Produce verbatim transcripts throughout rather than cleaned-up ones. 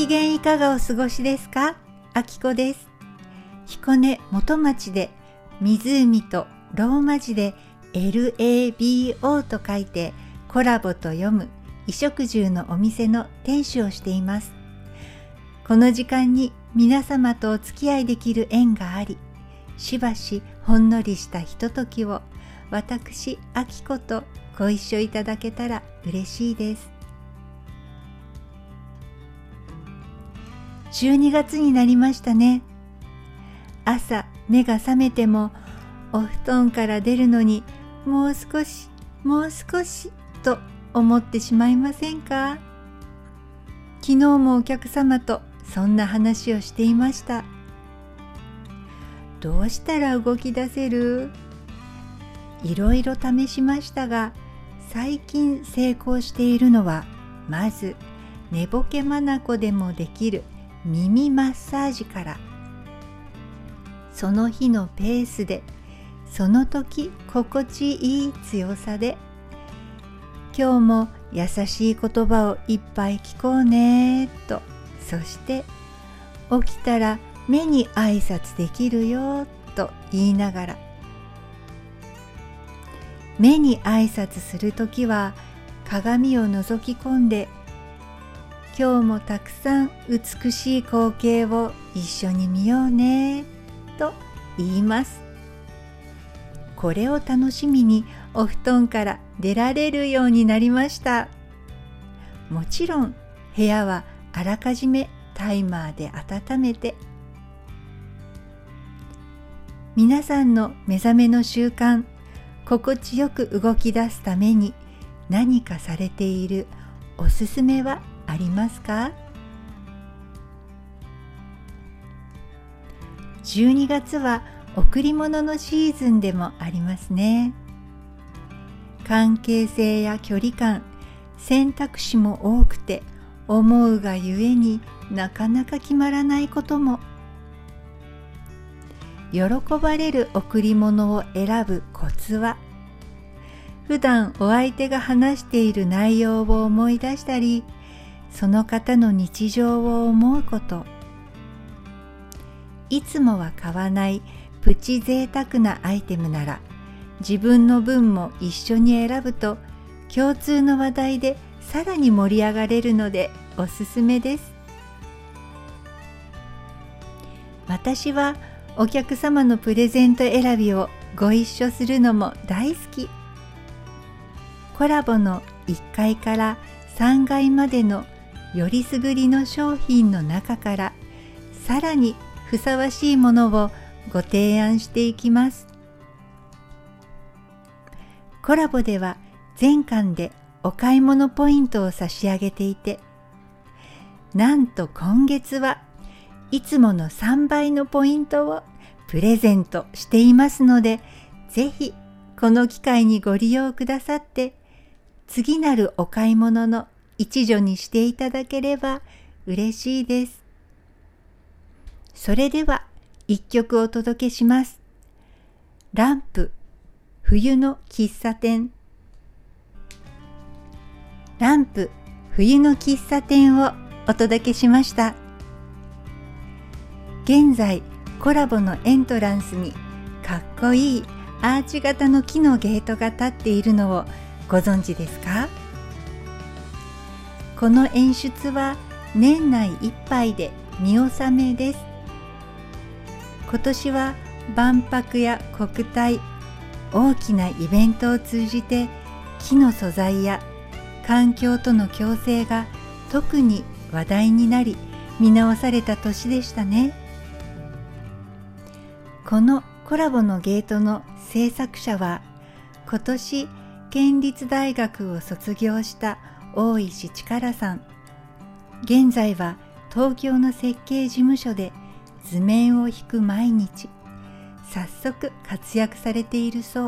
機嫌いかがお過ごしですか？あきこです。彦根元町で湖とローマ字で エルエービーオー と書いてコラボと読む衣食住のお店の店主をしています。この時間に皆様とお付き合いできる縁があり、しばしほんのりしたひとときを私あきことご一緒いただけたら嬉しいです。じゅうにがつになりましたね。朝目が覚めてもお布団から出るのにもう少しもう少しと思ってしまいませんか？昨日もお客様とそんな話をしていました。どうしたら動き出せる？いろいろ試しましたが、最近成功しているのは、まず寝ぼけまなこでもできる耳マッサージから。その日のペースで、その時心地いい強さで、今日も優しい言葉をいっぱい聞こうねと、そして起きたら目に挨拶できるよと言いながら、目に挨拶するときは鏡を覗き込んで、今日もたくさん美しい光景を一緒に見ようねと言います。これを楽しみにお布団から出られるようになりました。もちろん部屋はあらかじめタイマーで温めて。皆さんの目覚めの習慣、心地よく動き出すために何かされているおすすめはありますか？じゅうにがつは贈り物のシーズンでもありますね。関係性や距離感、選択肢も多くて、思うがゆえになかなか決まらないことも。喜ばれる贈り物を選ぶコツは、普段お相手が話している内容を思い出したり、その方の日常を思うこと。いつもは買わないプチ贅沢なアイテムなら、自分の分も一緒に選ぶと共通の話題でさらに盛り上がれるのでおすすめです。私はお客様のプレゼント選びをご一緒するのも大好き。コラボのいっかいからさんがいまでのよりすぐりの商品の中からさらにふさわしいものをご提案していきます。コラボでは全館でお買い物ポイントを差し上げていて、なんと今月はいつものさんばいのポイントをプレゼントしていますので、ぜひこの機会にご利用くださって、次なるお買い物の一助にしていただければ嬉しいです。それでは一曲お届けします。ランプ、冬の喫茶店。ランプ、冬の喫茶店をお届けしました。現在、コラボのエントランスにかっこいいアーチ型の木のゲートが立っているのをご存知ですか？この演出は年内いっぱいで見納めです。今年は万博や国体、大きなイベントを通じて木の素材や環境との共生が特に話題になり見直された年でしたね。このコラボのゲートの制作者は今年県立大学を卒業した大石力さん。現在は東京の設計事務所で図面を引く毎日、早速活躍されているそう。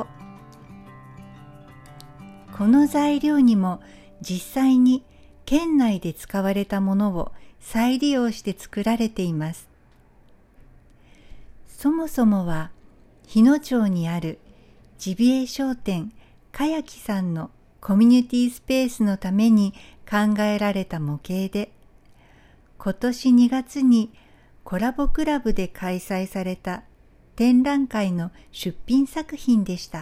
この材料にも実際に県内で使われたものを再利用して作られています。そもそもは日野町にあるジビエ商店かやきさんのコミュニティスペースのために考えられた模型で、 今年にがつにコラボクラブで開催された展覧会の出品作品でした。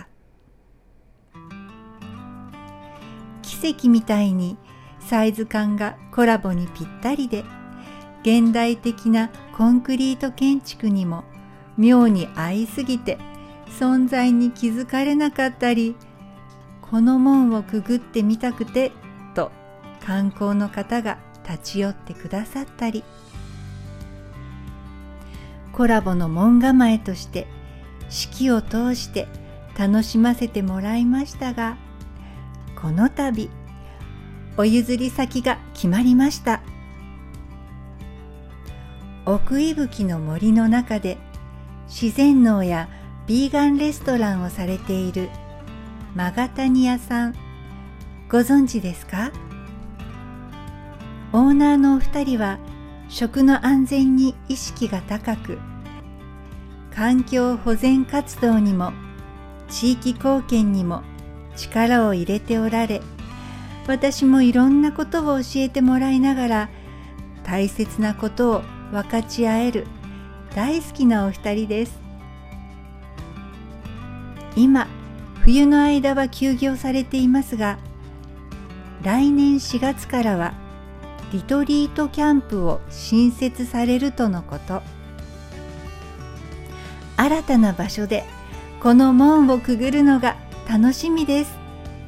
奇跡みたいにサイズ感がコラボにぴったりで、現代的なコンクリート建築にも妙に合いすぎて存在に気づかれなかったり、この門をくぐってみたくてと観光の方が立ち寄ってくださったり、コラボの門構えとして四季を通して楽しませてもらいましたが、この度お譲り先が決まりました。奥伊吹の森の中で自然農やビーガンレストランをされているマガタニ屋さん、ご存知ですか？オーナーのお二人は食の安全に意識が高く、環境保全活動にも地域貢献にも力を入れておられ、私もいろんなことを教えてもらいながら大切なことを分かち合える大好きなお二人です。今冬の間は休業されていますが、来年しがつからはリトリートキャンプを新設されるとのこと。新たな場所でこの門をくぐるのが楽しみです。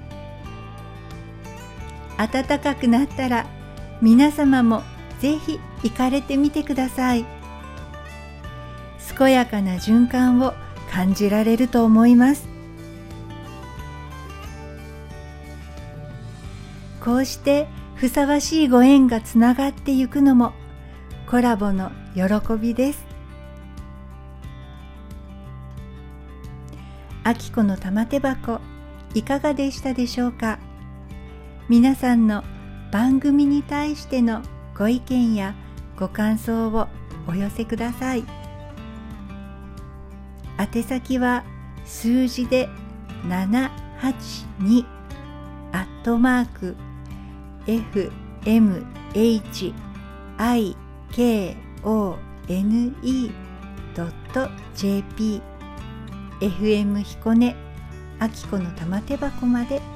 暖かくなったら皆様もぜひ行かれてみてください。健やかな循環を感じられると思います。こうしてふさわしいご縁がつながってゆくのもコラボの喜びです。あきこの玉手箱、いかがでしたでしょうか？皆さんの番組に対してのご意見やご感想をお寄せください。宛先は数字でななはちにアットマーク エフエムエイチアイケーオーエヌイードットジェーピー エフエム ひこねあきこの玉手箱まで。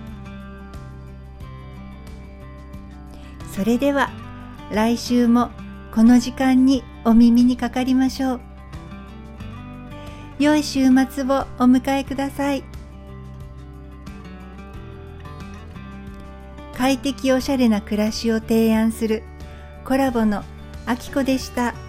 それでは来週もこの時間にお耳にかかりましょう。良い週末をお迎えください。快適おしゃれな暮らしを提案するコラボのあきこでした。